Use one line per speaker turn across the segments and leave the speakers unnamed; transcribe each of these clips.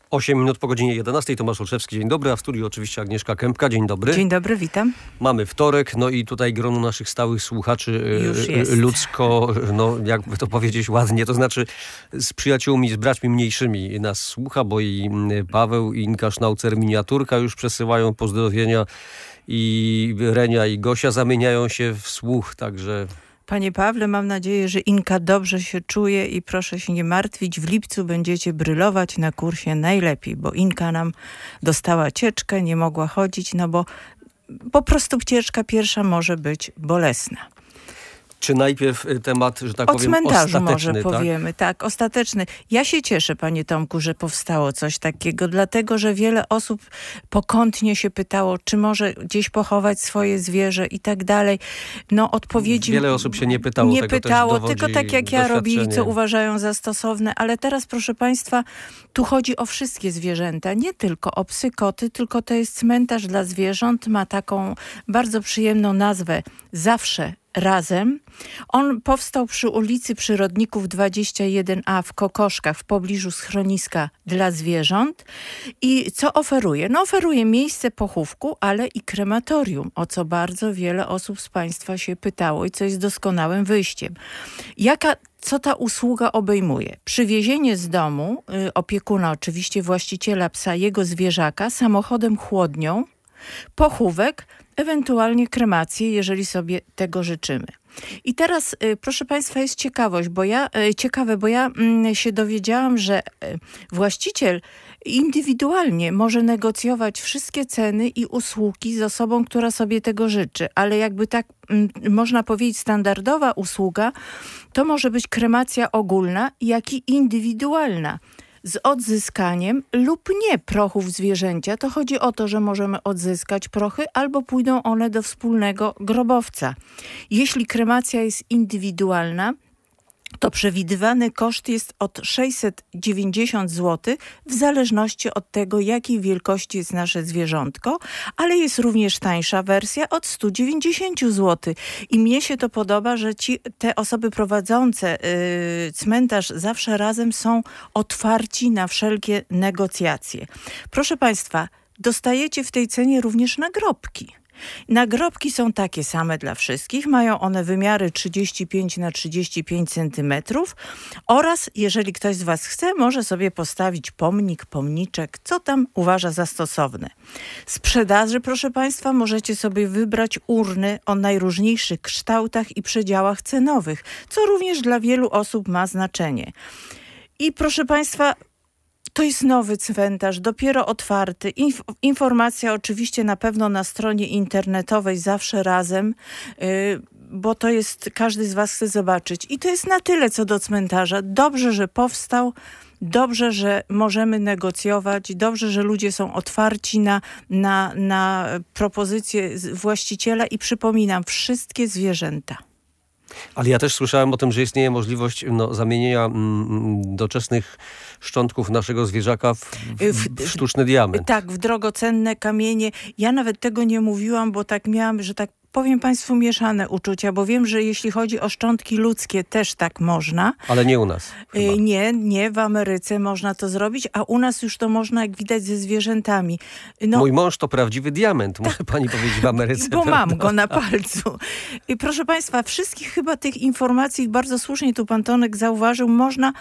8 minut po godzinie 11. Tomasz Olszewski, dzień dobry, a w studiu oczywiście Agnieszka Kępka, dzień dobry.
Dzień dobry, witam.
Mamy wtorek, no i tutaj grono naszych stałych słuchaczy ludzko, no jakby to powiedzieć ładnie, to znaczy z przyjaciółmi, z braćmi mniejszymi nas słucha, bo i Paweł, i Inka Sznaucer, miniaturka już przesyłają pozdrowienia i Renia i Gosia zamieniają się w słuch, także...
Panie Pawle, mam nadzieję, że Inka dobrze się czuje i proszę się nie martwić. W lipcu będziecie brylować na kursie najlepiej, bo Inka nam dostała cieczkę, nie mogła chodzić, no bo po prostu cieczka pierwsza może być bolesna.
Czy najpierw temat, że tak powiem,
cmentarzu
ostateczny,
może powiemy. Tak, ostateczny. Ja się cieszę, panie Tomku, że powstało coś takiego, dlatego, że wiele osób pokątnie się pytało, czy może gdzieś pochować swoje zwierzę i tak dalej. No odpowiedzi...
Wiele osób się nie pytało.
Nie
tego
pytało,
też
tylko tak jak ja robili, co uważają za stosowne. Ale teraz, proszę państwa, tu chodzi o wszystkie zwierzęta, nie tylko o psy, koty, tylko to jest cmentarz dla zwierząt. Ma taką bardzo przyjemną nazwę Zawsze Razem. On powstał przy ulicy Przyrodników 21A w Kokoszkach w pobliżu schroniska dla zwierząt. I co oferuje? No oferuje miejsce pochówku, ale i krematorium, o co bardzo wiele osób z państwa się pytało i co jest doskonałym wyjściem. Co ta usługa obejmuje? Przywiezienie z domu opiekuna, oczywiście właściciela psa, jego zwierzaka, samochodem chłodnią, pochówek, ewentualnie kremację, jeżeli sobie tego życzymy. I teraz, proszę państwa, jest ciekawe, bo ja się dowiedziałam, że właściciel indywidualnie może negocjować wszystkie ceny i usługi z osobą, która sobie tego życzy, ale jakby tak można powiedzieć standardowa usługa, to może być kremacja ogólna, jak i indywidualna. Z odzyskaniem lub nie prochów zwierzęcia. To chodzi o to, że możemy odzyskać prochy albo pójdą one do wspólnego grobowca. Jeśli kremacja jest indywidualna, to przewidywany koszt jest od 690 zł, w zależności od tego, jakiej wielkości jest nasze zwierzątko, ale jest również tańsza wersja od 190 zł. I mnie się to podoba, że te osoby prowadzące cmentarz Zawsze Razem są otwarci na wszelkie negocjacje. Proszę państwa, dostajecie w tej cenie również nagrobki. Nagrobki są takie same dla wszystkich, mają one wymiary 35 na 35 cm oraz jeżeli ktoś z was chce, może sobie postawić pomniczek, co tam uważa za stosowne. Sprzedaży, proszę państwa, możecie sobie wybrać urny o najróżniejszych kształtach i przedziałach cenowych, co również dla wielu osób ma znaczenie. I proszę państwa, to jest nowy cmentarz, dopiero otwarty. Informacja oczywiście na pewno na stronie internetowej Zawsze Razem, bo to jest, każdy z was chce zobaczyć. I to jest na tyle co do cmentarza. Dobrze, że powstał, dobrze, że możemy negocjować, dobrze, że ludzie są otwarci na propozycje właściciela i przypominam, wszystkie zwierzęta.
Ale ja też słyszałem o tym, że istnieje możliwość zamienienia doczesnych szczątków naszego zwierzaka w sztuczny diament.
Tak, w drogocenne kamienie. Ja nawet tego nie mówiłam, bo tak miałam, że tak powiem państwu, mieszane uczucia, bo wiem, że jeśli chodzi o szczątki ludzkie, też tak można.
Ale nie u nas.
Nie, w Ameryce można to zrobić, a u nas już to można, jak widać, ze zwierzętami.
Mój mąż to prawdziwy diament, tak, muszę pani powiedzieć, w Ameryce.
Bo prawda? Mam go na palcu. I proszę państwa, wszystkich chyba tych informacji, bardzo słusznie tu pan Tonek zauważył, można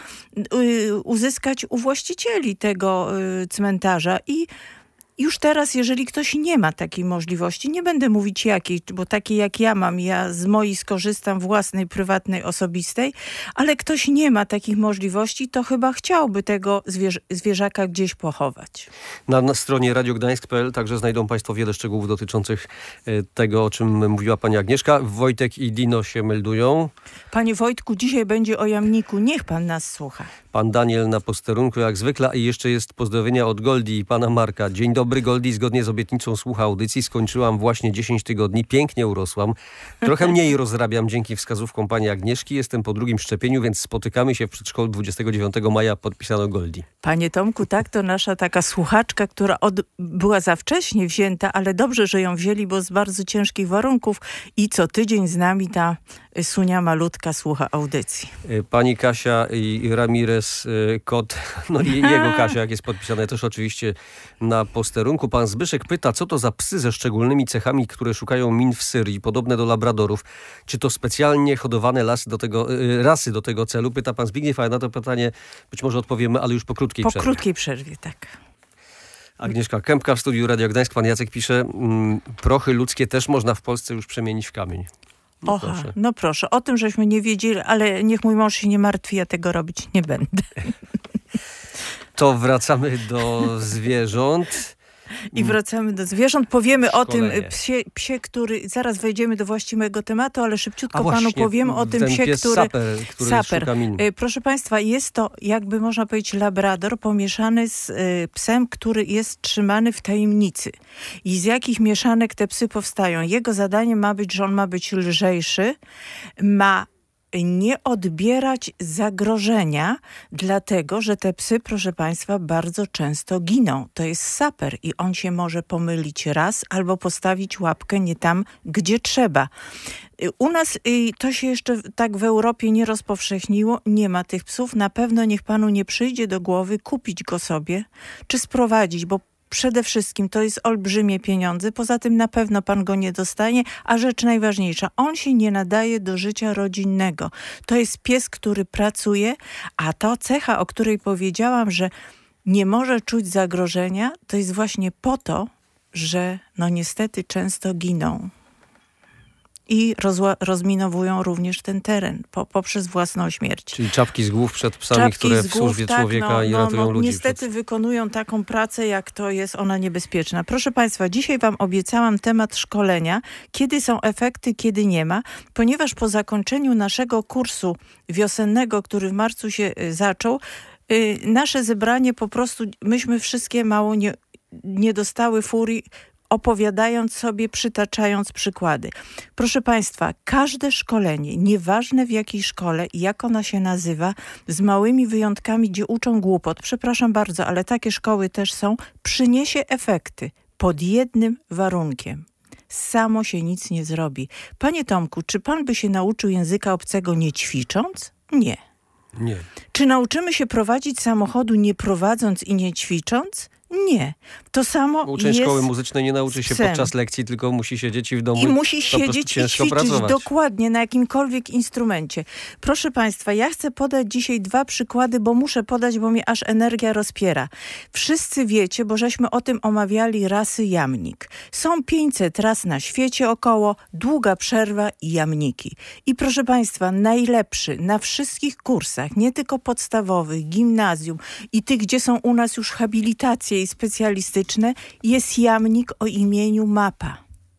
uzyskać u właścicieli tego cmentarza i już teraz, jeżeli ktoś nie ma takiej możliwości, nie będę mówić jakiej, bo takiej jak ja mam, ja z mojej skorzystam własnej, prywatnej, osobistej, ale ktoś nie ma takich możliwości, to chyba chciałby tego zwierzaka gdzieś pochować.
Na stronie radiogdańsk.pl także znajdą państwo wiele szczegółów dotyczących tego, o czym mówiła pani Agnieszka. Wojtek i Dino się meldują.
Panie Wojtku, dzisiaj będzie o jamniku. Niech pan nas słucha.
Pan Daniel na posterunku jak zwykle i jeszcze jest pozdrowienia od Goldi i pana Marka. Dzień dobry Goldi, zgodnie z obietnicą słucha audycji. Skończyłam właśnie 10 tygodni, pięknie urosłam. Trochę mniej rozrabiam dzięki wskazówkom pani Agnieszki. Jestem po drugim szczepieniu, więc spotykamy się w przedszkolu 29 maja, podpisano Goldi.
Panie Tomku, tak, to nasza taka słuchaczka, która była za wcześnie wzięta, ale dobrze, że ją wzięli, bo z bardzo ciężkich warunków i co tydzień z nami ta Sunia malutka słucha audycji.
Pani Kasia i Ramirez, kot, no i jego Kasia, jak jest podpisane też oczywiście na posterunku. Pan Zbyszek pyta, co to za psy ze szczególnymi cechami, które szukają min w Syrii, podobne do labradorów. Czy to specjalnie hodowane rasy do tego celu? Pyta pan Zbigniew, ale na to pytanie być może odpowiemy, ale już po krótkiej przerwie.
Po krótkiej przerwie, tak.
Agnieszka Kępka w studiu Radio Gdańsk. Pan Jacek pisze, prochy ludzkie też można w Polsce już przemienić w kamień.
No proszę. No proszę, o tym żeśmy nie wiedzieli, ale niech mój mąż się nie martwi, ja tego robić nie będę.
To wracamy do zwierząt.
I wracamy do zwierząt. Powiemy o tym psie, który... Zaraz wejdziemy do właściwego tematu, ale szybciutko panu powiem o tym psie, który szuka min. Proszę państwa, jest to, jakby można powiedzieć, labrador pomieszany z psem, który jest trzymany w tajemnicy. I z jakich mieszanek te psy powstają? Jego zadaniem ma być, że on ma być lżejszy, ma nie odbierać zagrożenia, dlatego, że te psy, proszę państwa, bardzo często giną. To jest saper i on się może pomylić raz albo postawić łapkę nie tam, gdzie trzeba. U nas to się jeszcze tak w Europie nie rozpowszechniło. Nie ma tych psów. Na pewno niech panu nie przyjdzie do głowy kupić go sobie, czy sprowadzić, bo przede wszystkim to jest olbrzymie pieniądze, poza tym na pewno pan go nie dostanie, a rzecz najważniejsza, on się nie nadaje do życia rodzinnego. To jest pies, który pracuje, a ta cecha, o której powiedziałam, że nie może czuć zagrożenia, to jest właśnie po to, że no niestety często giną. I rozminowują również ten teren poprzez własną śmierć.
Czyli czapki z głów przed psami, które w służbie człowieka i ratują ludzi.
Niestety wykonują taką pracę, jak to jest ona niebezpieczna. Proszę państwa, dzisiaj wam obiecałam temat szkolenia. Kiedy są efekty, kiedy nie ma. Ponieważ po zakończeniu naszego kursu wiosennego, który w marcu się zaczął, nasze zebranie po prostu, myśmy wszystkie mało nie dostały furii, opowiadając sobie, przytaczając przykłady. Proszę państwa, każde szkolenie, nieważne w jakiej szkole i jak ona się nazywa, z małymi wyjątkami, gdzie uczą głupot, przepraszam bardzo, ale takie szkoły też są, przyniesie efekty pod jednym warunkiem. Samo się nic nie zrobi. Panie Tomku, czy pan by się nauczył języka obcego nie ćwicząc? Nie.
Nie.
Czy nauczymy się prowadzić samochodu nie prowadząc i nie ćwicząc? Nie. To samo
Uczeń szkoły muzycznej nie nauczy się podczas lekcji, tylko musi siedzieć w domu
i musi siedzieć i ćwiczyć
pracować.
Dokładnie na jakimkolwiek instrumencie. Proszę państwa, ja chcę podać dzisiaj 2 przykłady, bo muszę podać, bo mnie aż energia rozpiera. Wszyscy wiecie, bo żeśmy o tym omawiali, rasy jamnik. Są 500 ras na świecie około, długa przerwa i jamniki. I proszę państwa, najlepszy na wszystkich kursach, nie tylko podstawowych, gimnazjum i tych, gdzie są u nas już habilitacje i specjalistyczne, jest jamnik o imieniu Mapa.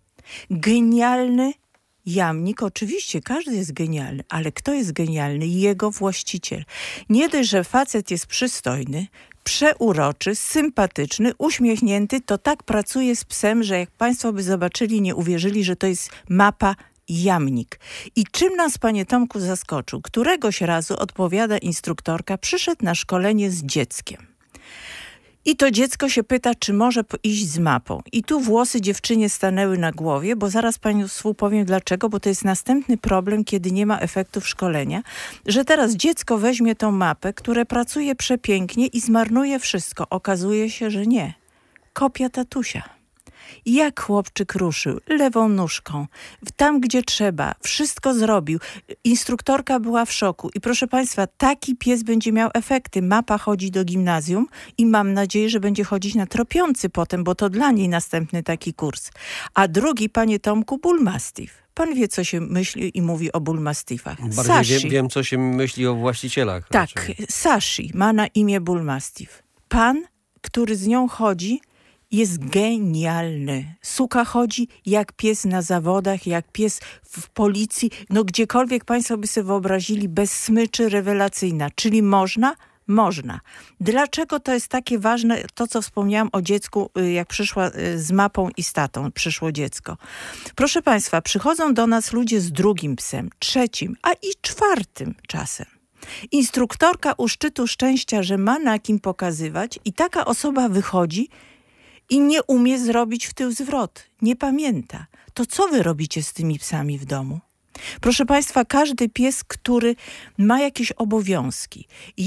Genialny jamnik, oczywiście każdy jest genialny, ale kto jest genialny? Jego właściciel. Nie dość, że facet jest przystojny, przeuroczy, sympatyczny, uśmiechnięty, to tak pracuje z psem, że jak państwo by zobaczyli, nie uwierzyli, że to jest Mapa jamnik. I czym nas, panie Tomku, zaskoczył? Któregoś razu, odpowiada instruktorka, przyszedł na szkolenie z dzieckiem. I to dziecko się pyta, czy może iść z Mapą. I tu włosy dziewczynie stanęły na głowie, bo zaraz państwu powiem dlaczego, bo to jest następny problem, kiedy nie ma efektów szkolenia, że teraz dziecko weźmie tą Mapę, która pracuje przepięknie i zmarnuje wszystko. Okazuje się, że nie. Kopia tatusia. Jak chłopczyk ruszył, lewą nóżką, tam gdzie trzeba, wszystko zrobił. Instruktorka była w szoku i proszę państwa, taki pies będzie miał efekty. Mapa chodzi do gimnazjum i mam nadzieję, że będzie chodzić na tropiący potem, bo to dla niej następny taki kurs. A drugi, panie Tomku, Bull Mastiff. Pan wie, co się myśli i mówi o Bull Mastiffach.
Bardziej wiem, co się myśli o właścicielach.
Tak, Sashi ma na imię Bull Mastiff. Pan, który z nią chodzi, jest genialny. Suka chodzi jak pies na zawodach, jak pies w policji, no gdziekolwiek państwo by sobie wyobrazili, bez smyczy, rewelacyjna. Czyli można? Można. Dlaczego to jest takie ważne, to co wspomniałam o dziecku, jak przyszła z Mapą i z tatą, przyszło dziecko. Proszę państwa, przychodzą do nas ludzie z drugim psem, trzecim, a i czwartym czasem. Instruktorka u szczytu szczęścia, że ma na kim pokazywać i taka osoba wychodzi i nie umie zrobić w tył zwrot. Nie pamięta. To co wy robicie z tymi psami w domu? Proszę Państwa, każdy pies, który ma jakieś obowiązki,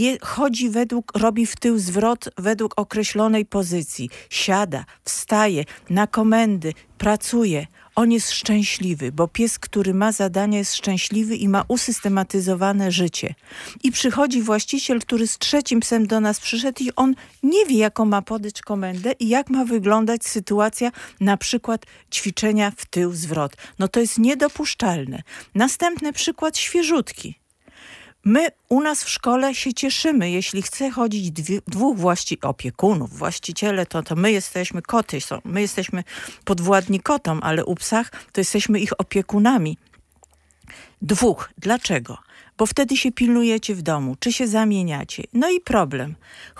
robi w tył zwrot według określonej pozycji, siada, wstaje, na komendy, pracuje, on jest szczęśliwy, bo pies, który ma zadania, jest szczęśliwy i ma usystematyzowane życie. I przychodzi właściciel, który z trzecim psem do nas przyszedł i on nie wie, jaką ma podać komendę i jak ma wyglądać sytuacja, na przykład ćwiczenia w tył zwrot. No to jest niedopuszczalne. Następny przykład świeżutki. My u nas w szkole się cieszymy, jeśli chce chodzić dwóch opiekunów, właściciele, to my jesteśmy koty, my jesteśmy podwładni kotom, ale u psach to jesteśmy ich opiekunami. Dwóch. Dlaczego? Bo wtedy się pilnujecie w domu, czy się zamieniacie. No i problem.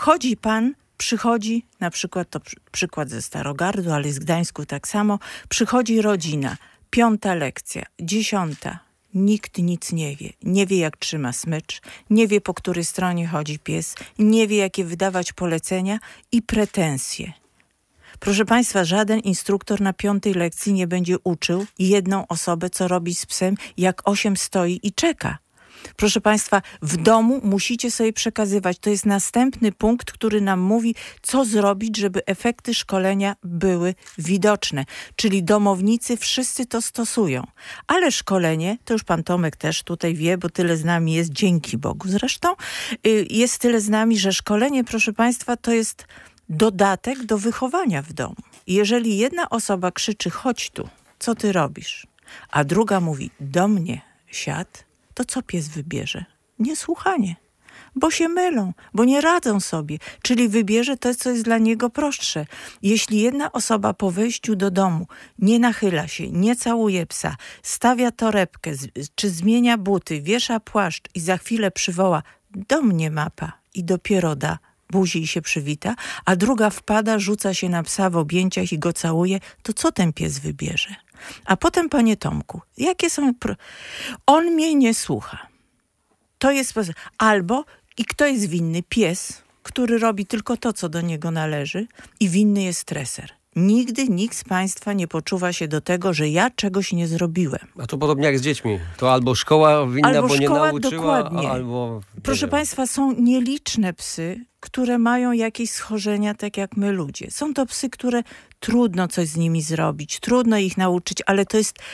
Przychodzi, na przykład to przykład ze Starogardu, ale z Gdańsku tak samo, przychodzi rodzina, 5. lekcja, 10. Nikt nic nie wie. Nie wie, jak trzyma smycz, nie wie, po której stronie chodzi pies, nie wie, jakie wydawać polecenia i pretensje. Proszę Państwa, żaden instruktor na 5. lekcji nie będzie uczył jedną osobę, co robić z psem, jak 8 stoi i czeka. Proszę Państwa, w domu musicie sobie przekazywać. To jest następny punkt, który nam mówi, co zrobić, żeby efekty szkolenia były widoczne. Czyli domownicy wszyscy to stosują. Ale szkolenie, to już pan Tomek też tutaj wie, bo tyle z nami jest, dzięki Bogu zresztą, jest tyle z nami, że szkolenie, proszę Państwa, to jest dodatek do wychowania w domu. Jeżeli jedna osoba krzyczy, chodź tu, co ty robisz? A druga mówi, do mnie siad, to co pies wybierze? Niesłuchanie, bo się mylą, bo nie radzą sobie. Czyli wybierze to, co jest dla niego prostsze. Jeśli jedna osoba po wyjściu do domu nie nachyla się, nie całuje psa, stawia torebkę, czy zmienia buty, wiesza płaszcz i za chwilę przywoła, do mnie mapa, i dopiero da buzi i się przywita, a druga wpada, rzuca się na psa w objęciach i go całuje, to co ten pies wybierze? A potem, panie Tomku, jakie są... On mnie nie słucha. To jest... Albo, i kto jest winny? Pies, który robi tylko to, co do niego należy, i winny jest treser. Nigdy nikt z Państwa nie poczuwa się do tego, że ja czegoś nie zrobiłem.
A to podobnie jak z dziećmi. To albo szkoła winna, bo nie nauczyła,
dokładnie.
Albo...
Proszę Państwa, są nieliczne psy, które mają jakieś schorzenia, tak jak my ludzie. Są to psy, które trudno coś z nimi zrobić, trudno ich nauczyć, ale to jest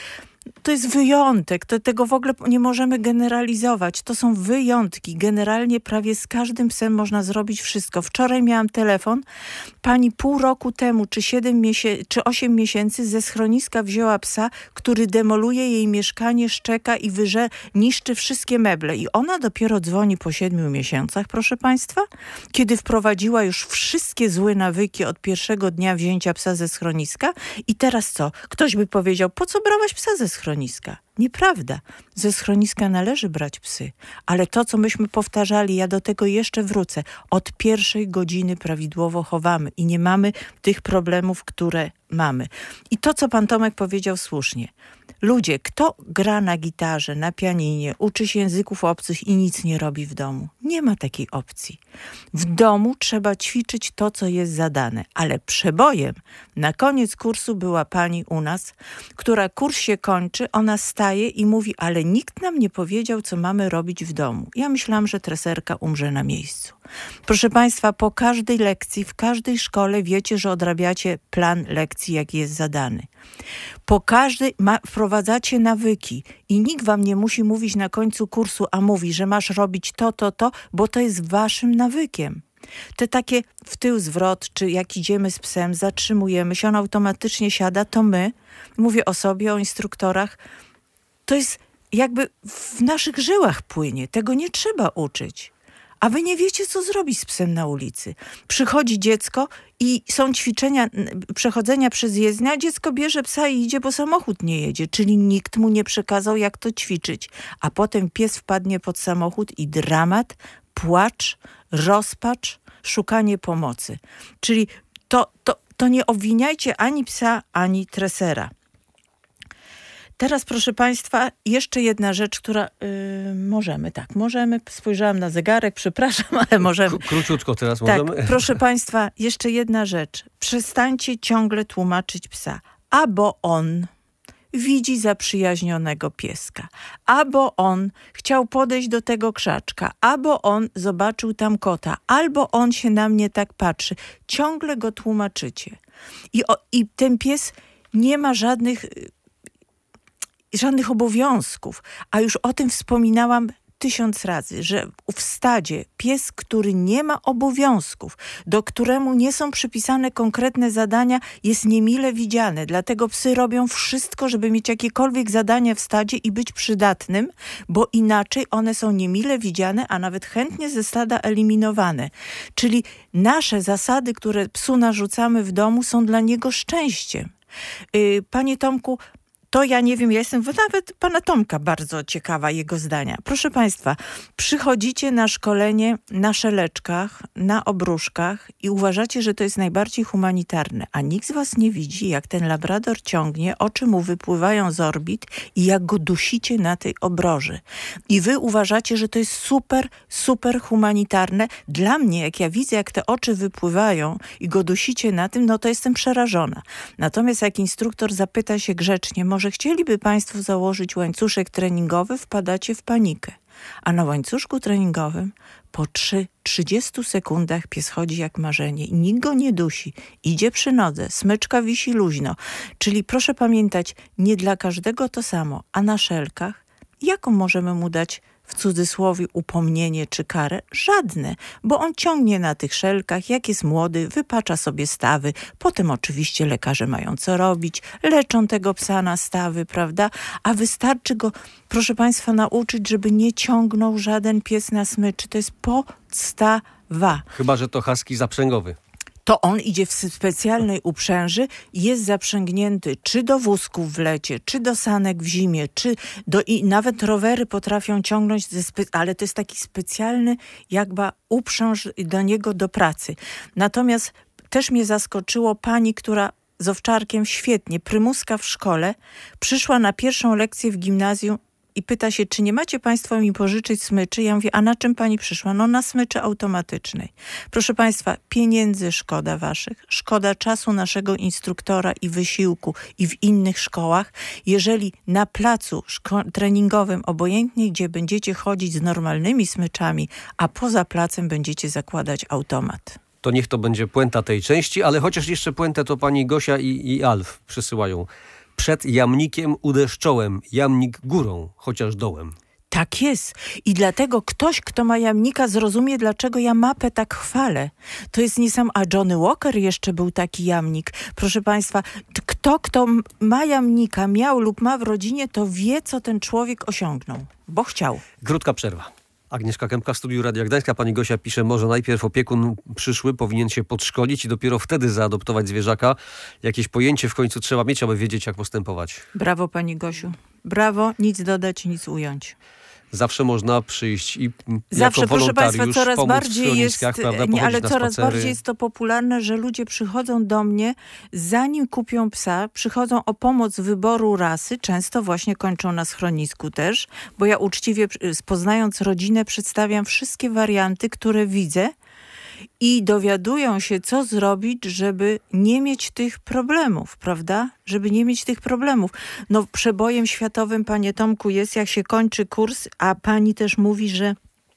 wyjątek. Tego w ogóle nie możemy generalizować. To są wyjątki. Generalnie prawie z każdym psem można zrobić wszystko. Wczoraj miałam telefon. Pani pół roku temu, czy 8 miesięcy ze schroniska wzięła psa, który demoluje jej mieszkanie, szczeka i niszczy wszystkie meble. I ona dopiero dzwoni po 7 miesiącach, proszę Państwa, kiedy wprowadziła już wszystkie złe nawyki od pierwszego dnia wzięcia psa ze schroniska. I teraz co? Ktoś by powiedział, po co brałaś psa ze schroniska? Nieprawda. Ze schroniska należy brać psy. Ale to, co myśmy powtarzali, ja do tego jeszcze wrócę. Od 1 godziny prawidłowo chowamy i nie mamy tych problemów, które mamy. I to, co pan Tomek powiedział słusznie. Ludzie, kto gra na gitarze, na pianinie, uczy się języków obcych i nic nie robi w domu? Nie ma takiej opcji. W domu trzeba ćwiczyć to, co jest zadane. Ale przebojem na koniec kursu była pani u nas, która kurs się kończy, ona staje i mówi, ale nikt nam nie powiedział, co mamy robić w domu. Ja myślałam, że treserka umrze na miejscu. Proszę Państwa, po każdej lekcji, w każdej szkole wiecie, że odrabiacie plan lekcji, jaki jest zadany. Po każdej wprowadzacie nawyki i nikt wam nie musi mówić na końcu kursu, a mówi, że masz robić to, bo to jest waszym nawykiem. Te takie w tył zwrot, czy jak idziemy z psem, zatrzymujemy się, on automatycznie siada, to my, mówię o sobie, o instruktorach, to jest jakby w naszych żyłach płynie. Tego nie trzeba uczyć. A wy nie wiecie, co zrobić z psem na ulicy. Przychodzi dziecko i są ćwiczenia, przechodzenia przez jezdnię, a dziecko bierze psa i idzie, bo samochód nie jedzie. Czyli nikt mu nie przekazał, jak to ćwiczyć. A potem pies wpadnie pod samochód i dramat, płacz, rozpacz, szukanie pomocy. Czyli to nie obwiniajcie ani psa, ani tresera. Teraz, proszę Państwa, jeszcze jedna rzecz, która możemy. Spojrzałam na zegarek, przepraszam, ale możemy.
Króciutko teraz
tak,
możemy.
Proszę Państwa, jeszcze jedna rzecz. Przestańcie ciągle tłumaczyć psa. Albo on, widzi zaprzyjaźnionego pieska. Albo on chciał podejść do tego krzaczka, albo on zobaczył tam kota, albo on się na mnie tak patrzy. Ciągle go tłumaczycie. I ten pies nie ma żadnych obowiązków. A już o tym wspominałam 1000 razy, że w stadzie pies, który nie ma obowiązków, do któremu nie są przypisane konkretne zadania, jest niemile widziany. Dlatego psy robią wszystko, żeby mieć jakiekolwiek zadania w stadzie i być przydatnym, bo inaczej one są niemile widziane, a nawet chętnie ze stada eliminowane. Czyli nasze zasady, które psu narzucamy w domu, są dla niego szczęściem. Panie Tomku, to ja nie wiem, ja jestem nawet pana Tomka bardzo ciekawa jego zdania. Proszę państwa, przychodzicie na szkolenie na szeleczkach, na obruszkach i uważacie, że to jest najbardziej humanitarne, a nikt z was nie widzi, jak ten labrador ciągnie, oczy mu wypływają z orbit i jak go dusicie na tej obroży. I wy uważacie, że to jest super, super humanitarne. Dla mnie, jak ja widzę, jak te oczy wypływają i go dusicie na tym, no to jestem przerażona. Natomiast jak instruktor zapyta się grzecznie, może chcieliby państwo założyć łańcuszek treningowy, wpadacie w panikę. A na łańcuszku treningowym po 30 sekundach pies chodzi jak marzenie i nikt go nie dusi. Idzie przy nodze, smyczka wisi luźno. Czyli proszę pamiętać, nie dla każdego to samo. A na szelkach, jaką możemy mu dać w cudzysłowie upomnienie czy karę? Żadne, bo on ciągnie na tych szelkach, jak jest młody, wypacza sobie stawy. Potem oczywiście lekarze mają co robić, leczą tego psa na stawy, prawda? A wystarczy go, proszę państwa, nauczyć, żeby nie ciągnął żaden pies na smyczy. To jest podstawa.
Chyba że to husky zaprzęgowy.
To on idzie w specjalnej uprzęży, jest zaprzęgnięty czy do wózków w lecie, czy do sanek w zimie, i nawet rowery potrafią ciągnąć, ale to jest taki specjalny jakby uprząż do niego do pracy. Natomiast też mnie zaskoczyło pani, która z owczarkiem świetnie, prymuska w szkole, przyszła na pierwszą lekcję w gimnazjum i pyta się, czy nie macie państwo mi pożyczyć smyczy? Ja mówię, a na czym pani przyszła? No na smyczy automatycznej. Proszę państwa, pieniędzy szkoda waszych, szkoda czasu naszego instruktora i wysiłku i w innych szkołach. Jeżeli na placu treningowym, obojętnie gdzie będziecie chodzić z normalnymi smyczami, a poza placem będziecie zakładać automat.
To niech to będzie puenta tej części, ale chociaż jeszcze puentę to pani Gosia i Alf przysyłają. Przed jamnikiem uderz czołem, jamnik górą, chociaż dołem.
Tak jest. I dlatego ktoś, kto ma jamnika, zrozumie, dlaczego ja mapę tak chwalę. To jest a Johnny Walker jeszcze był taki jamnik. Proszę państwa, kto ma jamnika, miał lub ma w rodzinie, to wie, co ten człowiek osiągnął, bo chciał.
Krótka przerwa. Agnieszka Kępka w studiu Radia Gdańska. Pani Gosia pisze, może najpierw opiekun przyszły powinien się podszkolić i dopiero wtedy zaadoptować zwierzaka. Jakieś pojęcie w końcu trzeba mieć, aby wiedzieć, jak postępować.
Brawo pani Gosiu. Brawo, nic dodać, nic ująć.
Zawsze można przyjść i
zawsze,
jako
proszę państwa,
coraz
bardziej jest, ale coraz
spacery.
bardziej jest to popularne, że ludzie przychodzą do mnie, zanim kupią psa, przychodzą o pomoc wyboru rasy, często właśnie kończą na schronisku też, bo ja uczciwie, poznając rodzinę, przedstawiam wszystkie warianty, które widzę i dowiadują się, co zrobić, żeby nie mieć tych problemów, prawda? Żeby nie mieć tych problemów. No przebojem światowym, panie Tomku, jest, jak się kończy kurs, a pani też mówi, że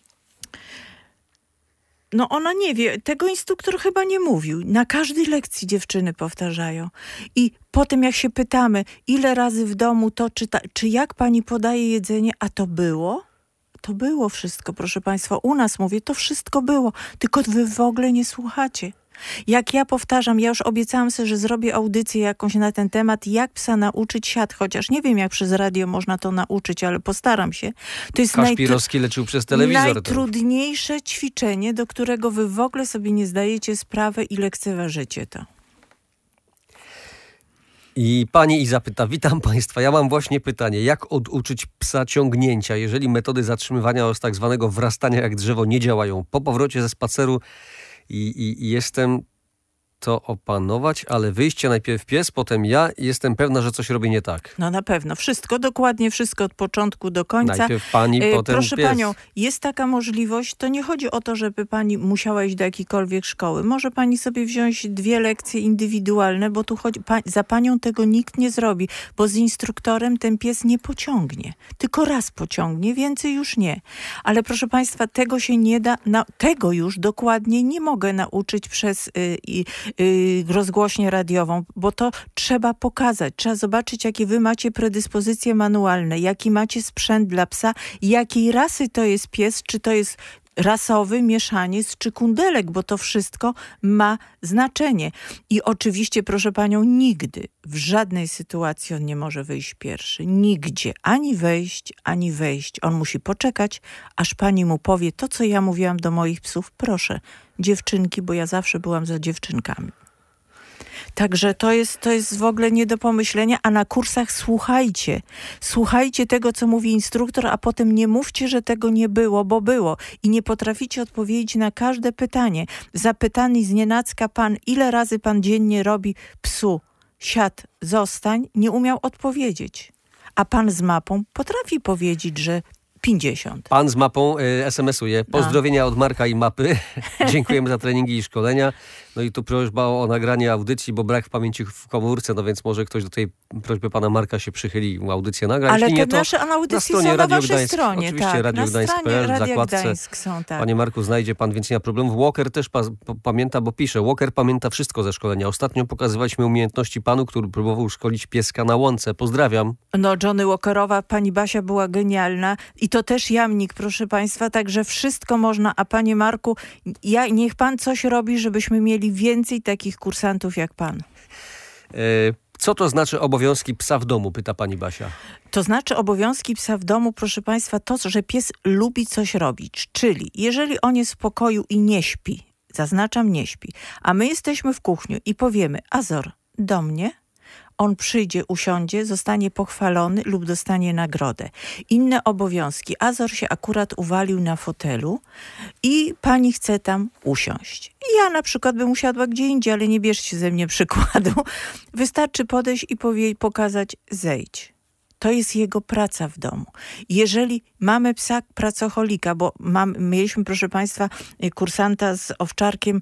no ona nie wie, tego instruktor chyba nie mówił. Na każdej lekcji dziewczyny powtarzają. I potem jak się pytamy, ile razy w domu to, czy jak pani podaje jedzenie, a to było? To było wszystko, proszę państwa. U nas, mówię, to wszystko było. Tylko wy w ogóle nie słuchacie. Jak ja powtarzam, ja już obiecałam sobie, że zrobię audycję jakąś na ten temat, jak psa nauczyć siad, chociaż nie wiem, jak przez radio można to nauczyć, ale postaram się. To jest
Kaszpirowski leczył przez telewizor.
Najtrudniejsze ćwiczenie, do którego wy w ogóle sobie nie zdajecie sprawy i lekceważycie to.
I pani Iza pyta, witam państwa, ja mam właśnie pytanie, jak oduczyć psa ciągnięcia, jeżeli metody zatrzymywania oraz tak zwanego wrastania jak drzewo nie działają? Po powrocie ze spaceru i jestem to opanować, ale wyjście najpierw pies, potem ja i jestem pewna, że coś robię nie tak.
No na pewno. Wszystko, dokładnie wszystko od początku do końca.
Najpierw pani, potem
proszę
pies.
panią, jest taka możliwość, to nie chodzi o to, żeby pani musiała iść do jakiejkolwiek szkoły. Może pani sobie wziąć 2 lekcje indywidualne, bo tu chodzi, za panią tego nikt nie zrobi, bo z instruktorem ten pies nie pociągnie. Tylko raz pociągnie, więcej już nie. Ale proszę państwa, tego się nie da, tego już dokładnie nie mogę nauczyć przez rozgłośnię radiową, bo to trzeba pokazać, trzeba zobaczyć, jakie wy macie predyspozycje manualne, jaki macie sprzęt dla psa, jakiej rasy to jest pies, czy to jest rasowy, mieszaniec czy kundelek, bo to wszystko ma znaczenie. I oczywiście, proszę panią, nigdy, w żadnej sytuacji on nie może wyjść pierwszy. Nigdzie. Ani wejść, ani wejść. On musi poczekać, aż pani mu powie to, co ja mówiłam do moich psów. Proszę, dziewczynki, bo ja zawsze byłam za dziewczynkami. Także to jest w ogóle nie do pomyślenia, a na kursach słuchajcie tego, co mówi instruktor, a potem nie mówcie, że tego nie było, bo było i nie potraficie odpowiedzieć na każde pytanie. Zapytany znienacka pan, ile razy pan dziennie robi psu, siad, zostań, nie umiał odpowiedzieć. A pan z mapą potrafi powiedzieć, że 50.
Pan z mapą SMS-uje. Pozdrowienia od Marka i mapy. Dziękujemy za treningi i szkolenia. No i tu prośba o nagranie audycji, bo brak pamięci w komórce, no więc może ktoś do tej prośby pana Marka się przychyli, audycję nagrać.
Ale
te
nasze audycje są na waszej stronie.
Oczywiście
tak,
Radio Gdańsk.pl w zakładce.
Gdańsk są, tak.
Panie Marku, znajdzie pan, więc nie ma problemu. Walker też pamięta, bo pisze. Walker pamięta wszystko ze szkolenia. Ostatnio pokazywaliśmy umiejętności panu, który próbował szkolić pieska na łące. Pozdrawiam.
No, Johnny Walkerowa, pani Basia była genialna i to też jamnik, proszę państwa, także wszystko można, a panie Marku, niech pan coś robi, żebyśmy mieli więcej takich kursantów jak pan.
Co to znaczy obowiązki psa w domu, pyta pani Basia.
To znaczy obowiązki psa w domu, proszę państwa, to, że pies lubi coś robić, czyli jeżeli on jest w pokoju i nie śpi, zaznaczam nie śpi, a my jesteśmy w kuchni i powiemy, Azor, do mnie, on przyjdzie, usiądzie, zostanie pochwalony lub dostanie nagrodę. Inne obowiązki. Azor się akurat uwalił na fotelu i pani chce tam usiąść. I ja na przykład bym usiadła gdzie indziej, ale nie bierzcie ze mnie przykładu. Wystarczy podejść i pokazać zejdź. To jest jego praca w domu. Jeżeli mamy psa pracocholika, bo mieliśmy, proszę państwa, kursanta z owczarkiem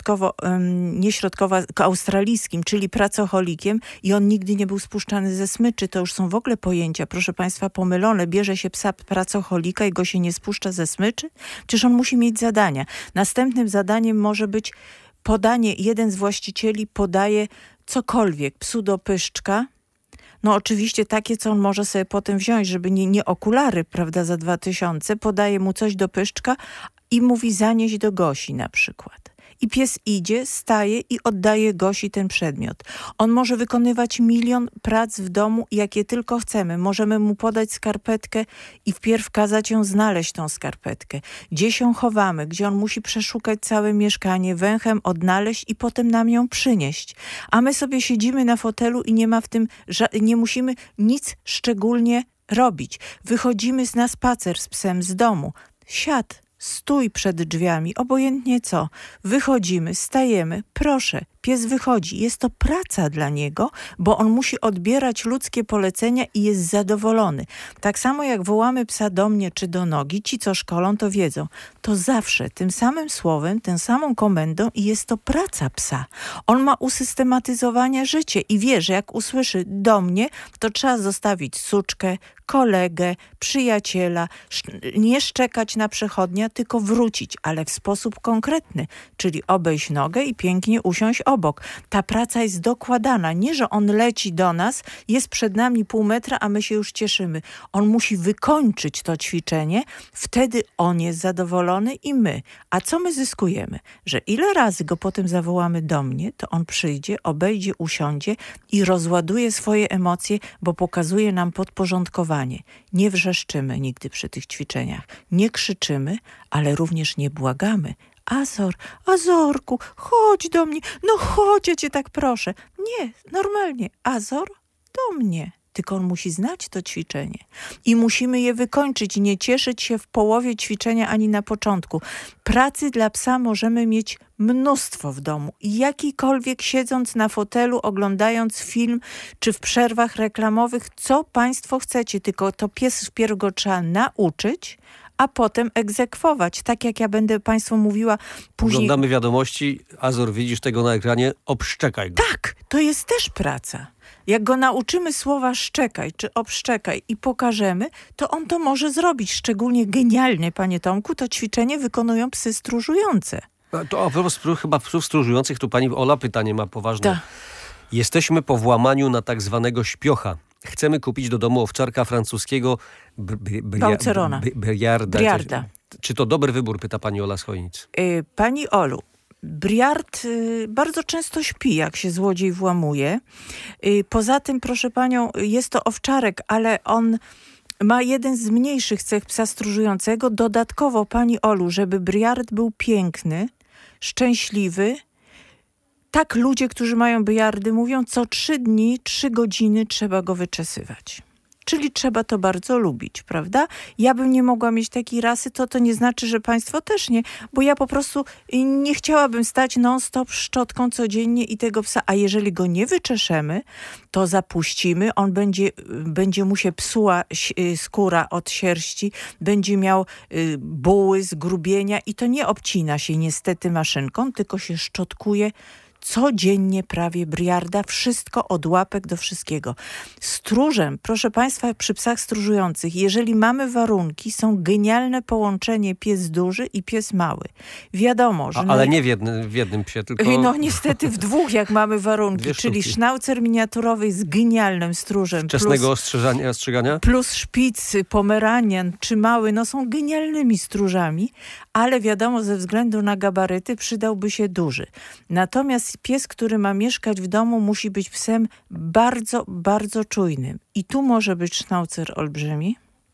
australijskim, czyli pracocholikiem i on nigdy nie był spuszczany ze smyczy. To już są w ogóle pojęcia, proszę państwa, pomylone. Bierze się psa pracocholika i go się nie spuszcza ze smyczy? Przecież on musi mieć zadania. Następnym zadaniem może być podanie, jeden z właścicieli podaje cokolwiek psu do pyszczka. No oczywiście takie, co on może sobie potem wziąć, żeby nie okulary, prawda, za 2000, podaje mu coś do pyszczka i mówi zanieść do Gosi na przykład. I pies idzie, staje i oddaje Gosi ten przedmiot. On może wykonywać 1 000 000 prac w domu, jakie tylko chcemy. Możemy mu podać skarpetkę i wpierw kazać ją znaleźć, tą skarpetkę. Gdzieś ją chowamy, gdzie on musi przeszukać całe mieszkanie, węchem odnaleźć i potem nam ją przynieść. A my sobie siedzimy na fotelu i nie musimy nic szczególnie robić. Wychodzimy na spacer z psem z domu. Siad. Stój przed drzwiami, obojętnie co. Wychodzimy, stajemy, proszę, pies wychodzi. Jest to praca dla niego, bo on musi odbierać ludzkie polecenia i jest zadowolony. Tak samo jak wołamy psa do mnie czy do nogi, ci co szkolą to wiedzą. To zawsze tym samym słowem, tą samą komendą i jest to praca psa. On ma usystematyzowane życie i wie, że jak usłyszy do mnie, to trzeba zostawić suczkę, kolegę, przyjaciela, nie szczekać na przechodnia, tylko wrócić, ale w sposób konkretny, czyli obejść nogę i pięknie usiąść obok. Ta praca jest dokładana, nie, że on leci do nas, jest przed nami 0,5 metra, a my się już cieszymy. On musi wykończyć to ćwiczenie, wtedy on jest zadowolony i my. A co my zyskujemy? Że ile razy go potem zawołamy do mnie, to on przyjdzie, obejdzie, usiądzie i rozładuje swoje emocje, bo pokazuje nam podporządkowanie. Nie wrzeszczymy nigdy przy tych ćwiczeniach. Nie krzyczymy, ale również nie błagamy. Azor, Azorku, chodź do mnie. No chodź, ja cię tak proszę. Nie, normalnie. Azor, do mnie. tylko on musi znać to ćwiczenie. I musimy je wykończyć, nie cieszyć się w połowie ćwiczenia ani na początku. Pracy dla psa możemy mieć mnóstwo w domu. I jakikolwiek siedząc na fotelu, oglądając film, czy w przerwach reklamowych, co państwo chcecie, tylko to pies wpierw go trzeba nauczyć, a potem egzekwować. Tak jak ja będę państwu mówiła później.
Oglądamy wiadomości, Azor, widzisz tego na ekranie, obszczekaj go.
Tak, to jest też praca. Jak go nauczymy słowa szczekaj czy obszczekaj i pokażemy, to on to może zrobić. Szczególnie genialnie, panie Tomku, to ćwiczenie wykonują psy stróżujące.
To a propos chyba psów stróżujących, tu pani Ola pytanie ma poważne. Jesteśmy po włamaniu na tak zwanego śpiocha. Chcemy kupić do domu owczarka francuskiego Briarda. Czy to dobry wybór, pyta pani Ola z Chojnic.
Pani Olu, Briard bardzo często śpi, jak się złodziej włamuje. Poza tym, proszę panią, jest to owczarek, ale on ma jeden z mniejszych cech psa stróżującego. Dodatkowo, pani Olu, żeby Briard był piękny, szczęśliwy, tak ludzie, którzy mają Briardy, mówią, co 3 dni, 3 godziny trzeba go wyczesywać. Czyli trzeba to bardzo lubić, prawda? Ja bym nie mogła mieć takiej rasy, to nie znaczy, że państwo też nie, bo ja po prostu nie chciałabym stać non-stop szczotką codziennie i tego psa, a jeżeli go nie wyczeszemy, to zapuścimy, on będzie mu się psuła skóra od sierści, będzie miał buły, zgrubienia i to nie obcina się niestety maszynką, tylko się szczotkuje codziennie prawie Briarda, wszystko od łapek do wszystkiego. Stróżem, proszę państwa, przy psach stróżujących, jeżeli mamy warunki, są genialne połączenie pies duży i pies mały. Wiadomo, że...
Ale nie w jednym psie, tylko...
No niestety w 2, jak mamy warunki, czyli sznaucer miniaturowy z genialnym stróżem.
Wczesnego ostrzegania?
Plus szpic, pomeranian czy mały, no są genialnymi stróżami, ale wiadomo, ze względu na gabaryty przydałby się duży. Natomiast pies, który ma mieszkać w domu, musi być psem bardzo, bardzo czujnym. I tu może być sznaucer olbrzymi.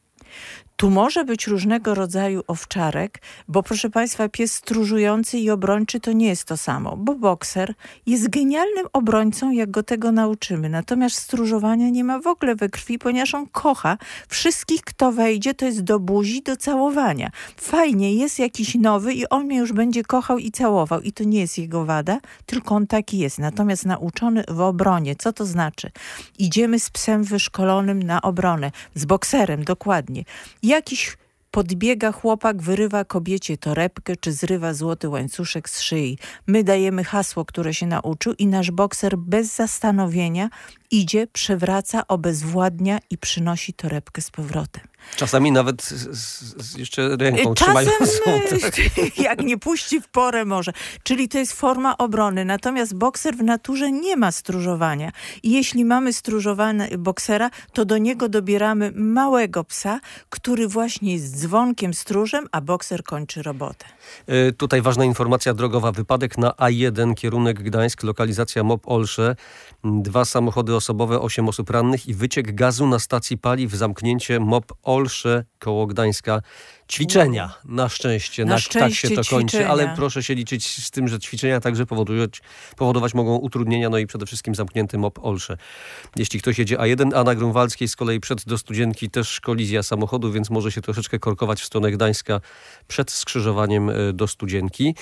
Tu może być różnego rodzaju owczarek, bo proszę państwa, pies stróżujący i obrończy to nie jest to samo, bo bokser jest genialnym obrońcą, jak go tego nauczymy. Natomiast stróżowania nie ma w ogóle we krwi, ponieważ on kocha wszystkich, kto wejdzie, to jest do buzi, do całowania. Fajnie, jest jakiś nowy i on mnie już będzie kochał i całował. I to nie jest jego wada, tylko on taki jest. Natomiast nauczony w obronie. Co to znaczy? Idziemy z psem wyszkolonym na obronę. Z bokserem, dokładnie. Jakiś podbiega chłopak, wyrywa kobiecie torebkę, czy zrywa złoty łańcuszek z szyi. My dajemy hasło, które się nauczył i nasz bokser bez zastanowienia idzie, przewraca, obezwładnia i przynosi torebkę z powrotem.
Czasami nawet jeszcze ręką trzymają.
Jak nie puści w porę może. Czyli to jest forma obrony. Natomiast bokser w naturze nie ma stróżowania. I jeśli mamy stróżowany boksera, to do niego dobieramy małego psa, który właśnie jest dzwonkiem, stróżem, a bokser kończy robotę.
Tutaj ważna informacja drogowa. Wypadek na A1, kierunek Gdańsk, lokalizacja MOP Olsze. 2 samochody osobowe, 8 osób rannych i wyciek gazu na stacji paliw, zamknięcie MOP Olsze koło Gdańska. Ćwiczenia, na szczęście tak się to kończy, ale proszę się liczyć z tym, że ćwiczenia także powodować mogą utrudnienia, no i przede wszystkim zamknięty MOP Olsze. Jeśli ktoś jedzie A1, a na Grunwaldzkiej z kolei przed do Studzienki też kolizja samochodu, więc może się troszeczkę korkować w stronę Gdańska przed skrzyżowaniem do Studzienki.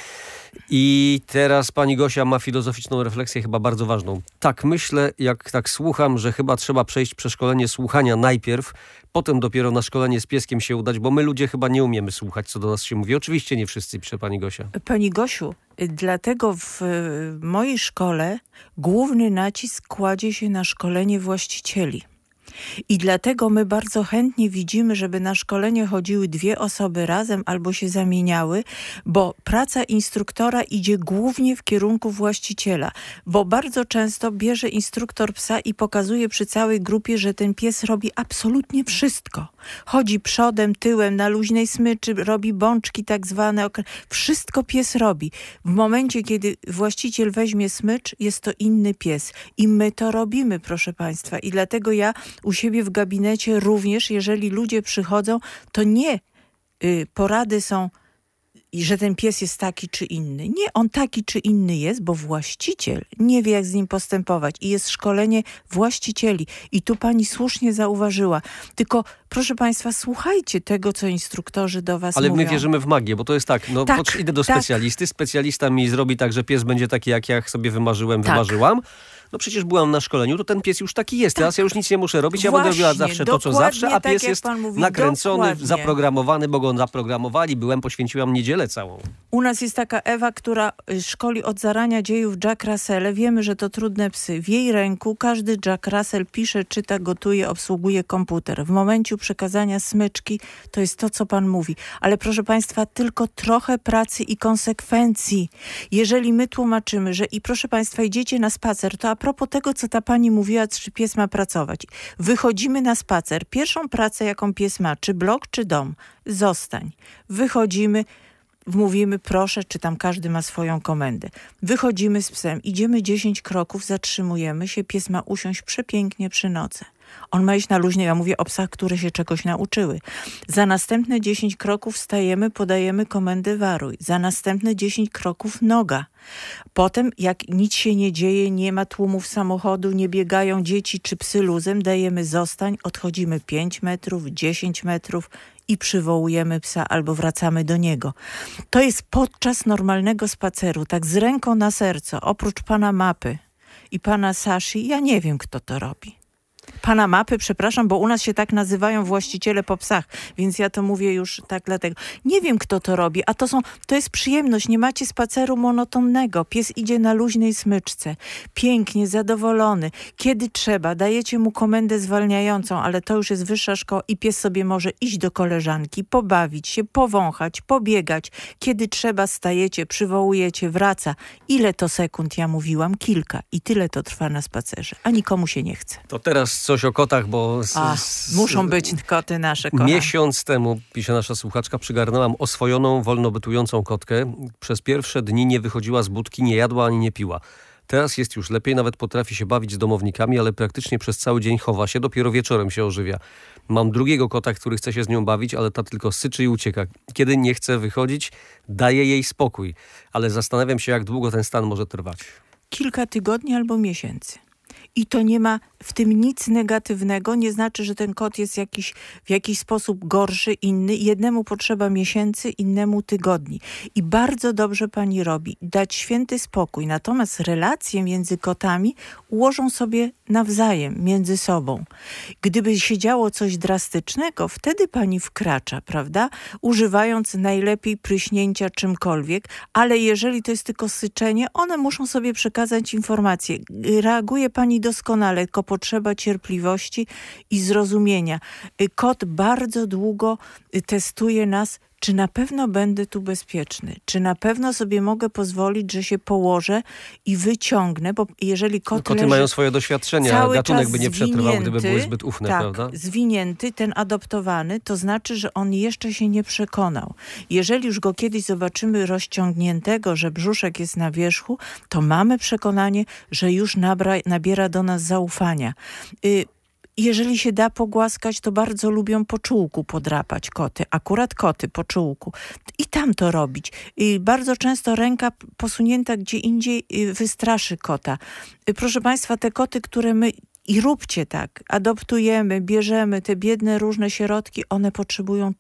I teraz pani Gosia ma filozoficzną refleksję, chyba bardzo ważną. Tak myślę, jak tak słucham, że chyba trzeba przejść przeszkolenie słuchania najpierw, potem dopiero na szkolenie z pieskiem się udać, bo my ludzie chyba nie umiemy słuchać, co do nas się mówi. Oczywiście nie wszyscy, pisze pani Gosia.
Pani Gosiu, dlatego w mojej szkole główny nacisk kładzie się na szkolenie właścicieli. I dlatego my bardzo chętnie widzimy, żeby na szkolenie chodziły 2 osoby razem albo się zamieniały, bo praca instruktora idzie głównie w kierunku właściciela, bo bardzo często bierze instruktor psa i pokazuje przy całej grupie, że ten pies robi absolutnie wszystko. Chodzi przodem, tyłem, na luźnej smyczy, robi bączki tak zwane, wszystko pies robi. W momencie, kiedy właściciel weźmie smycz, jest to inny pies i my to robimy, proszę państwa, i dlatego ja u siebie w gabinecie również, jeżeli ludzie przychodzą, to nie porady są i że ten pies jest taki czy inny. Nie, on taki czy inny jest, bo właściciel nie wie, jak z nim postępować i jest szkolenie właścicieli. I tu pani słusznie zauważyła. Tylko proszę państwa, słuchajcie tego, co instruktorzy do was mówią.
Ale my wierzymy w magię, bo to jest tak, idę do specjalisty, specjalista mi zrobi tak, że pies będzie taki, jak ja sobie wymarzyłam. No przecież byłam na szkoleniu, to ten pies już taki jest. Teraz ja już nic nie muszę robić, ja będę robiła zawsze to, co zawsze, a pies jest nakręcony, zaprogramowany, bo go zaprogramowali. Poświęciłam niedzielę całą.
U nas jest taka Ewa, która szkoli od zarania dziejów Jack Russell. Wiemy, że to trudne psy. W jej ręku każdy Jack Russell pisze, czyta, gotuje, obsługuje komputer. W momencie przekazania smyczki to jest to, co pan mówi. Ale proszę państwa, tylko trochę pracy i konsekwencji. Jeżeli my tłumaczymy, że i proszę państwa, idziecie na spacer, to a propos tego, co ta pani mówiła, czy pies ma pracować. Wychodzimy na spacer. Pierwszą pracę, jaką pies ma, czy blok, czy dom, zostań. Wychodzimy, mówimy proszę, czy tam każdy ma swoją komendę. Wychodzimy z psem, idziemy 10 kroków, zatrzymujemy się, pies ma usiąść przepięknie przy nodze. On ma iść na luźnie, ja mówię o psach, które się czegoś nauczyły. Za następne 10 kroków wstajemy, podajemy komendę waruj. Za następne 10 kroków noga. Potem, jak nic się nie dzieje, nie ma tłumów samochodu, nie biegają dzieci czy psy luzem, dajemy zostań, odchodzimy 5 metrów, 10 metrów i przywołujemy psa albo wracamy do niego. To jest podczas normalnego spaceru, tak z ręką na sercu, oprócz pana Mapy i pana Sashi, ja nie wiem, kto to robi. Pana Mapy, przepraszam, bo u nas się tak nazywają właściciele po psach, więc ja to mówię już tak dlatego. Nie wiem, kto to robi, a to jest przyjemność. Nie macie spaceru monotonnego. Pies idzie na luźnej smyczce. Pięknie, zadowolony. Kiedy trzeba, dajecie mu komendę zwalniającą, ale to już jest wyższa szkoła i pies sobie może iść do koleżanki, pobawić się, powąchać, pobiegać. Kiedy trzeba, stajecie, przywołujecie, wraca. Ile to sekund, ja mówiłam? Kilka. I tyle to trwa na spacerze. A nikomu się nie chce.
To teraz coś o kotach, bo...
muszą być koty nasze, kochane.
Miesiąc temu, pisze nasza słuchaczka, przygarnęłam oswojoną, wolno bytującą kotkę. Przez pierwsze dni nie wychodziła z budki, nie jadła ani nie piła. Teraz jest już lepiej, nawet potrafi się bawić z domownikami, ale praktycznie przez cały dzień chowa się, dopiero wieczorem się ożywia. Mam drugiego kota, który chce się z nią bawić, ale ta tylko syczy i ucieka. Kiedy nie chce wychodzić, daje jej spokój. Ale zastanawiam się, jak długo ten stan może trwać.
Kilka tygodni albo miesięcy. I to nie ma w tym nic negatywnego, nie znaczy, że ten kot jest w jakiś sposób gorszy, inny. Jednemu potrzeba miesięcy, innemu tygodni. I bardzo dobrze pani robi, dać święty spokój. Natomiast relacje między kotami ułożą sobie nawzajem, między sobą. Gdyby się działo coś drastycznego, wtedy pani wkracza, prawda? Używając najlepiej pryśnięcia czymkolwiek, ale jeżeli to jest tylko syczenie, one muszą sobie przekazać informacje. Reaguje pani doskonale, tylko potrzeba cierpliwości i zrozumienia. Kot bardzo długo testuje nas, czy na pewno będę tu bezpieczny, czy na pewno sobie mogę pozwolić, że się położę i wyciągnę, bo jeżeli koty
mają swoje doświadczenia, gatunek by nie przetrwał, gdyby były zbyt ufne, prawda?
Zwinięty, ten adoptowany, to znaczy, że on jeszcze się nie przekonał. Jeżeli już go kiedyś zobaczymy rozciągniętego, że brzuszek jest na wierzchu, to mamy przekonanie, że już nabiera do nas zaufania. Jeżeli się da pogłaskać, to bardzo lubią po czółku podrapać koty. Akurat koty po czółku. I tam to robić. I bardzo często ręka posunięta gdzie indziej wystraszy kota. Proszę państwa, te koty, które my... I róbcie tak. Adoptujemy, bierzemy te biedne różne sierotki. One potrzebują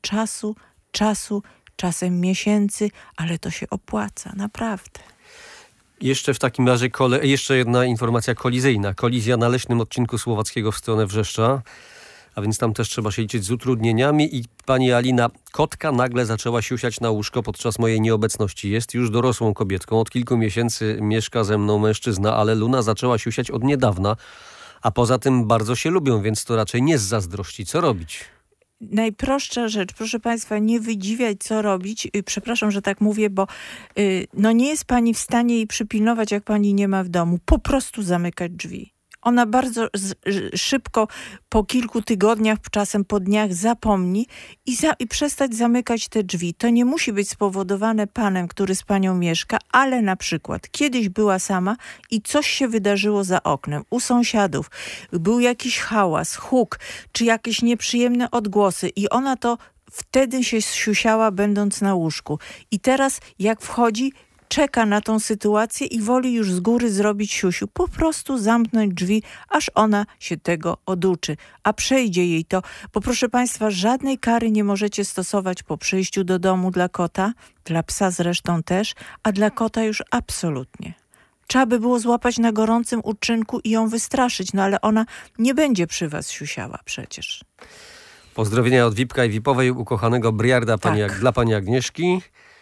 czasu, czasem miesięcy, ale to się opłaca. Naprawdę.
Jeszcze w takim razie jeszcze jedna informacja kolizyjna. Kolizja na leśnym odcinku Słowackiego w stronę Wrzeszcza, a więc tam też trzeba się liczyć z utrudnieniami. I pani Alina, kotka nagle zaczęła siusiać na łóżko podczas mojej nieobecności. Jest już dorosłą kobietką. Od kilku miesięcy mieszka ze mną mężczyzna, ale Luna zaczęła siusiać od niedawna. A poza tym bardzo się lubią, więc to raczej nie z zazdrości. Co robić?
Najprostsza rzecz, proszę państwa, nie wydziwiać, co robić. Przepraszam, że tak mówię, bo nie jest pani w stanie jej przypilnować, jak pani nie ma w domu. Po prostu zamykać drzwi. Ona bardzo szybko, po kilku tygodniach, czasem po dniach zapomni i przestać zamykać te drzwi. To nie musi być spowodowane panem, który z panią mieszka, ale na przykład kiedyś była sama i coś się wydarzyło za oknem. U sąsiadów był jakiś hałas, huk, czy jakieś nieprzyjemne odgłosy i ona to wtedy się siusiała, będąc na łóżku. I teraz jak wchodzi, czeka na tą sytuację i woli już z góry zrobić siusiu. Po prostu zamknąć drzwi, aż ona się tego oduczy. A przejdzie jej to, bo proszę Państwa, żadnej kary nie możecie stosować po przyjściu do domu dla kota, dla psa zresztą też, a dla kota już absolutnie. Trzeba by było złapać na gorącym uczynku i ją wystraszyć, no ale ona nie będzie przy was siusiała przecież.
Pozdrowienia od Wipka i Wipowej, ukochanego Briarda dla pani Agnieszki.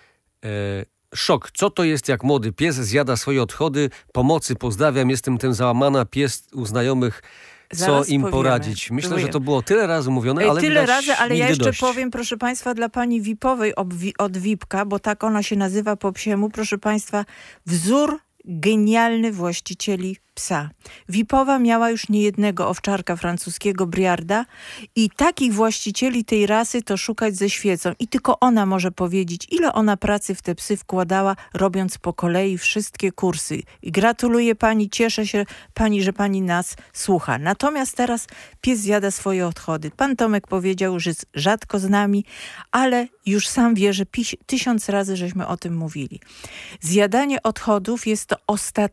Szok. Co to jest, jak młody pies zjada swoje odchody? Pomocy, pozdrawiam, jestem tym załamana. Pies u znajomych, co im poradzić? Myślę, że to było tyle razy mówione, ale
tyle razy, ale ja jeszcze
dość.
powiem, proszę Państwa, dla pani Wipowej od Wipka, bo tak ona się nazywa po psiemu, proszę Państwa, wzór genialny właścicieli psa. Wipowa miała już niejednego owczarka francuskiego Briarda i takich właścicieli tej rasy to szukać ze świecą. I tylko ona może powiedzieć, ile ona pracy w te psy wkładała, robiąc po kolei wszystkie kursy. I gratuluję pani, cieszę się pani, że pani nas słucha. Natomiast teraz pies zjada swoje odchody. Pan Tomek powiedział, że jest rzadko z nami, ale już sam wie, że 1000 razy żeśmy o tym mówili. Zjadanie odchodów jest to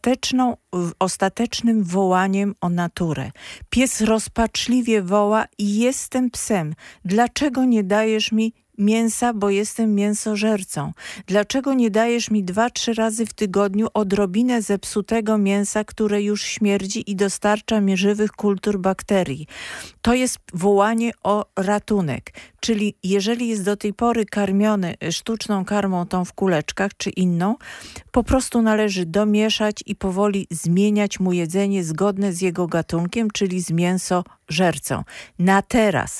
ostatecznym wołaniem o naturę. Pies rozpaczliwie woła i jestem psem. Dlaczego nie dajesz mi mięsa, bo jestem mięsożercą? Dlaczego nie dajesz mi 2-3 razy w tygodniu odrobinę zepsutego mięsa, które już śmierdzi i dostarcza mi żywych kultur bakterii? To jest wołanie o ratunek. Czyli jeżeli jest do tej pory karmiony sztuczną karmą, tą w kuleczkach czy inną, po prostu należy domieszać i powoli zmieniać mu jedzenie zgodne z jego gatunkiem, czyli z mięsożercą. Na teraz,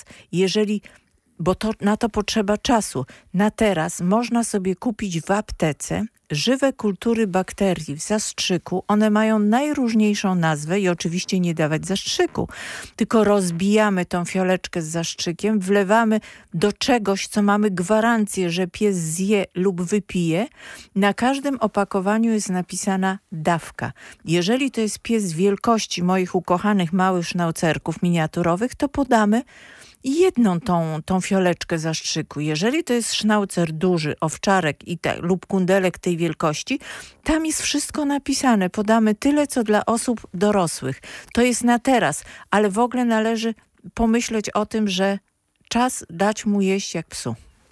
bo na to potrzeba czasu. Na teraz można sobie kupić w aptece żywe kultury bakterii w zastrzyku. One mają najróżniejszą nazwę i oczywiście nie dawać zastrzyku, tylko rozbijamy tą fioleczkę z zastrzykiem, wlewamy do czegoś, co mamy gwarancję, że pies zje lub wypije. Na każdym opakowaniu jest napisana dawka. Jeżeli to jest pies wielkości moich ukochanych małych sznaucerków miniaturowych, to podamy jedną tą fioleczkę zastrzyku. Jeżeli to jest sznaucer duży, owczarek lub kundelek tej wielkości, tam jest wszystko napisane. Podamy tyle, co dla osób dorosłych. To jest na teraz, ale w ogóle należy pomyśleć o tym, że czas dać mu jeść jak psu.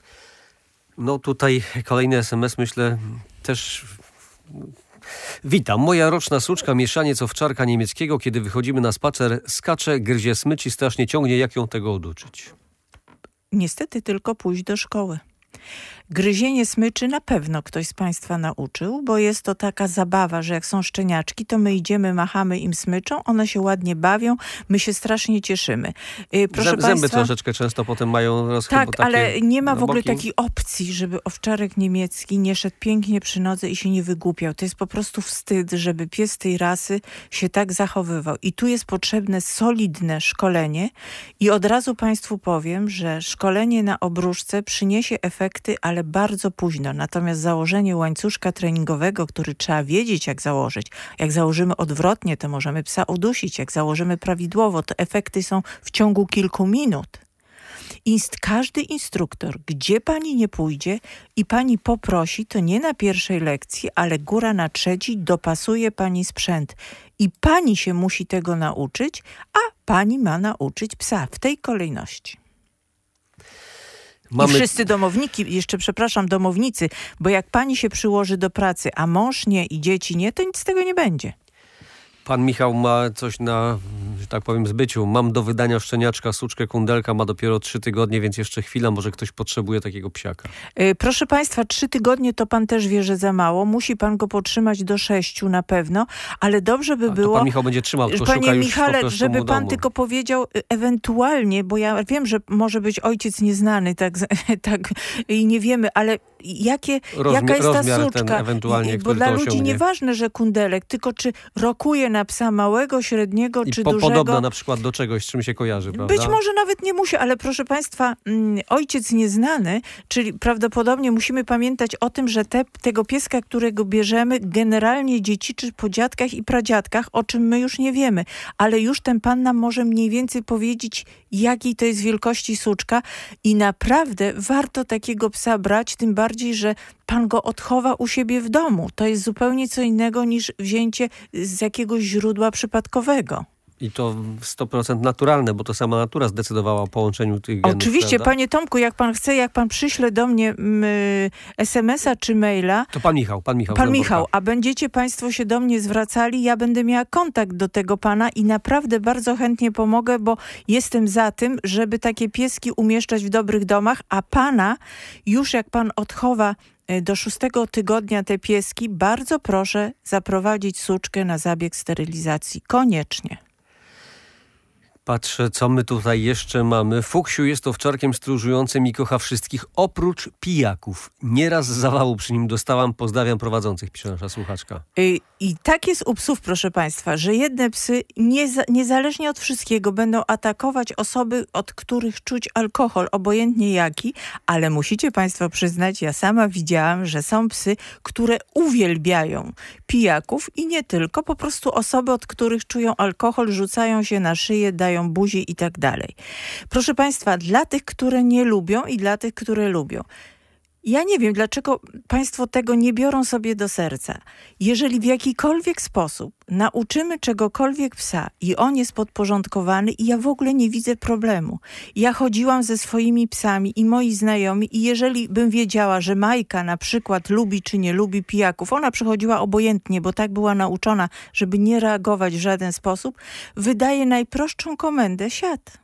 No tutaj kolejny SMS, myślę, też... Witam. Moja roczna suczka, mieszaniec owczarka niemieckiego, kiedy wychodzimy na spacer, skacze, gryzie smyczy, strasznie ciągnie. Jak ją tego oduczyć?
Niestety tylko pójść do szkoły. Gryzienie smyczy na pewno ktoś z Państwa nauczył, bo jest to taka zabawa, że jak są szczeniaczki, to my idziemy, machamy im smyczą, one się ładnie bawią, my się strasznie cieszymy.
Proszę Zęby Państwa, troszeczkę często potem mają
tak, ale nie ma w ogóle takiej opcji, żeby owczarek niemiecki nie szedł pięknie przy nodze i się nie wygłupiał. To jest po prostu wstyd, żeby pies tej rasy się tak zachowywał. I tu jest potrzebne solidne szkolenie i od razu Państwu powiem, że szkolenie na obruszce przyniesie efekty, ale bardzo późno. Natomiast założenie łańcuszka treningowego, który trzeba wiedzieć, jak założyć. Jak założymy odwrotnie, to możemy psa udusić. Jak założymy prawidłowo, to efekty są w ciągu kilku minut. Każdy instruktor, gdzie pani nie pójdzie i pani poprosi, to nie na pierwszej lekcji, ale góra na trzeciej, dopasuje pani sprzęt. I pani się musi tego nauczyć, a pani ma nauczyć psa w tej kolejności. I wszyscy domownicy, bo jak pani się przyłoży do pracy, a mąż nie i dzieci nie, to nic z tego nie będzie.
Pan Michał ma coś na, że tak powiem, zbyciu. Mam do wydania szczeniaczka, suczkę, kundelka, ma dopiero 3 tygodnie, więc jeszcze chwila, może ktoś potrzebuje takiego psiaka.
Proszę Państwa, 3 tygodnie to pan też wie, że za mało. Musi pan go potrzymać do 6 na pewno, ale dobrze by było...
To pan Michał będzie trzymał, tylko
Panie
szuka już
Michale,
po
żeby pan
domu.
tylko powiedział ewentualnie, bo ja wiem, że może być ojciec nieznany, tak i nie wiemy, ale jaka jest ta suczka?
Ewentualnie,
bo dla ludzi
osiągnie.
nieważne, że kundelek, tylko czy rokuje na psa małego, średniego czy dużego.
podobna na przykład do czegoś, z czym się kojarzy, prawda?
Być może nawet nie musi, ale proszę państwa, ojciec nieznany, czyli prawdopodobnie musimy pamiętać o tym, że tego pieska, którego bierzemy, generalnie dziedziczy po dziadkach i pradziadkach, o czym my już nie wiemy. Ale już ten pan nam może mniej więcej powiedzieć, jakiej to jest wielkości suczka i naprawdę warto takiego psa brać, tym bardziej, że pan go odchowa u siebie w domu. To jest zupełnie co innego niż wzięcie z jakiegoś źródła przypadkowego.
I to 100% naturalne, bo to sama natura zdecydowała o połączeniu tych genów.
Oczywiście,
prawda?
panie Tomku, jak pan chce, jak pan przyśle do mnie SMS-a czy maila...
To pan Michał.
Pan Michał, a będziecie państwo się do mnie zwracali, ja będę miała kontakt do tego pana i naprawdę bardzo chętnie pomogę, bo jestem za tym, żeby takie pieski umieszczać w dobrych domach, a pana już jak pan odchowa do 6 tygodnia te pieski, bardzo proszę zaprowadzić suczkę na zabieg sterylizacji. Koniecznie.
Patrzę, co my tutaj jeszcze mamy. Fuksiu jest owczarkiem stróżującym i kocha wszystkich, oprócz pijaków. Nieraz zawału przy nim dostałam. Pozdrawiam prowadzących, pisze nasza słuchaczka.
I tak jest u psów, proszę państwa, że jedne psy niezależnie od wszystkiego będą atakować osoby, od których czuć alkohol, obojętnie jaki, ale musicie państwo przyznać, ja sama widziałam, że są psy, które uwielbiają pijaków i nie tylko, po prostu osoby, od których czują alkohol, rzucają się na szyję, dają buzi i tak dalej. Proszę państwa, dla tych, które nie lubią i dla tych, które lubią. Ja nie wiem, dlaczego państwo tego nie biorą sobie do serca. Jeżeli w jakikolwiek sposób nauczymy czegokolwiek psa i on jest podporządkowany i ja w ogóle nie widzę problemu. Ja chodziłam ze swoimi psami i moi znajomi i jeżeli bym wiedziała, że Majka na przykład lubi czy nie lubi pijaków, ona przychodziła obojętnie, bo tak była nauczona, żeby nie reagować w żaden sposób, wydaje najprostszą komendę: siad.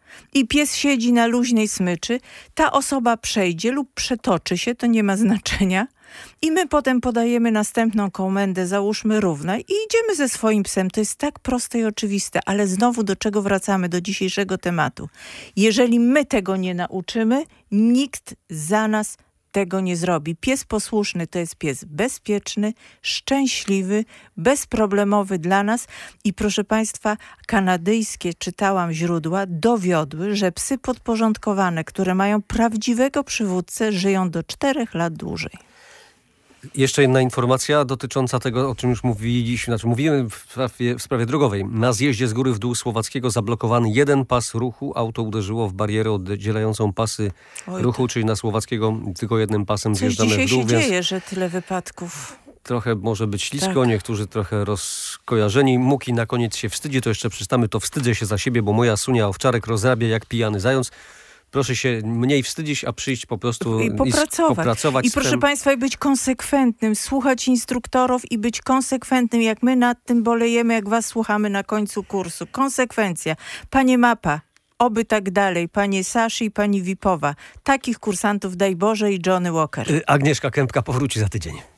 I pies siedzi na luźnej smyczy, ta osoba przejdzie lub przetoczy się, to nie ma znaczenia. I my potem podajemy następną komendę, załóżmy równa i idziemy ze swoim psem. To jest tak proste i oczywiste, ale znowu do czego wracamy, do dzisiejszego tematu. Jeżeli my tego nie nauczymy, nikt za nas tego nie zrobi. Pies posłuszny to jest pies bezpieczny, szczęśliwy, bezproblemowy dla nas i proszę państwa, kanadyjskie, czytałam źródła, dowiodły, że psy podporządkowane, które mają prawdziwego przywódcę, żyją do 4 lat dłużej.
Jeszcze jedna informacja dotycząca tego, o czym już mówiłem w sprawie drogowej. Na zjeździe z góry w dół Słowackiego zablokowany jeden pas ruchu. Auto uderzyło w barierę oddzielającą pasy ruchu, czyli na Słowackiego tylko jednym pasem zjeżdżamy w dół.
Coś dzisiaj się dzieje, że tyle wypadków.
Trochę może być ślisko,
tak.
Niektórzy trochę rozkojarzeni. Muki na koniec się wstydzi, to jeszcze przystamy, to wstydzę się za siebie, bo moja Sunia owczarek rozrabia jak pijany zając. Proszę się mniej wstydzić, a przyjść po prostu
i popracować. I proszę państwa, i być konsekwentnym, słuchać instruktorów i być konsekwentnym, jak my nad tym bolejemy, jak was słuchamy na końcu kursu. Konsekwencja. Panie Mapa, oby tak dalej. Panie Saszy i pani Wipowa. Takich kursantów daj Boże i Johnny Walker.
Agnieszka Kępka powróci za tydzień.